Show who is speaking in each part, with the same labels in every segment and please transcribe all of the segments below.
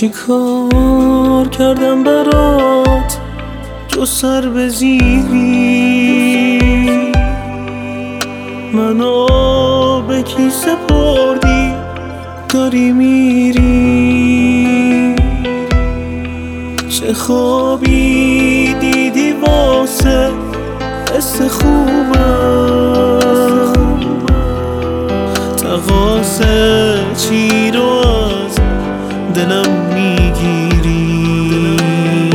Speaker 1: چی کار کردم برات جو سر بزیری؟ منو به کی سپردی داری میری؟ چه خوابی دیدی واسه حس خوبم؟ تقاصه چی رو از دلم میگیری؟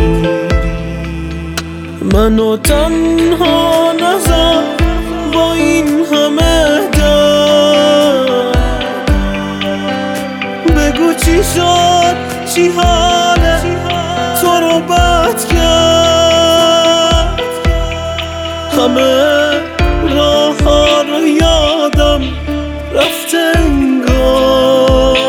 Speaker 1: منو تنها نذار با این همه درد، بگو چی شد، چی حاله تو رو بد کرد؟ همه راه ها رو یادم رفته انگار،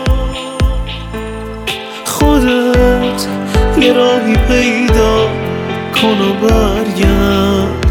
Speaker 1: خودت یه راهی پیدا کن و برگرد.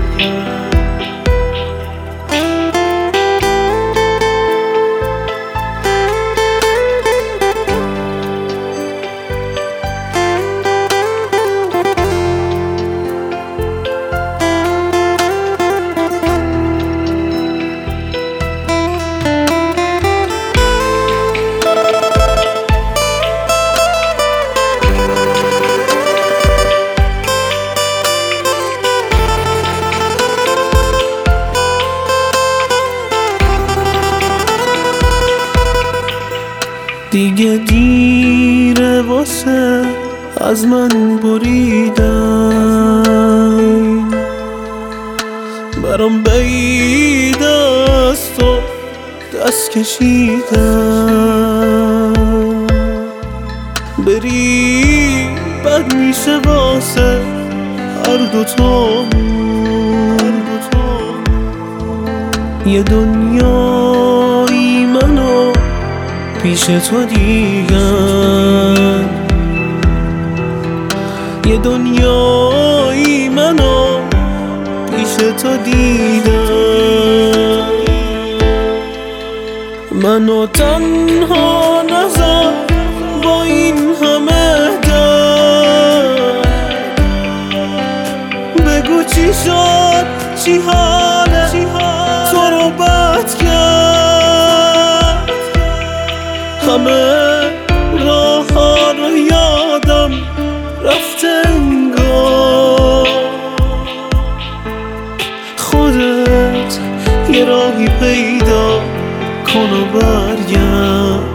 Speaker 1: دیگه دیره واسه از من بریدن، برام بعید از تو دست کشیدن. بری بد میشه واسه هر دوتامون، یه دنیایی منو پیش تو دیدن، یه دنیایی منو پیش تو دیدن. منو تنها نذار با این همه درد، بگو چی شد، چی حاله تو رو بد کرد؟ همه راه ها رو یادم رفته انگار، خودت یه راهی پیدا کن و برگرد.